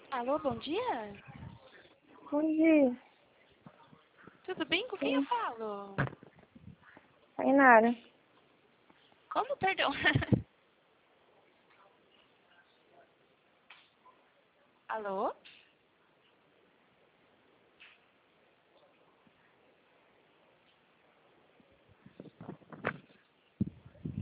Alô, bom dia? Bom dia. Tudo bem? Com quem eu falo? Tainara. Como? Perdão. Alô?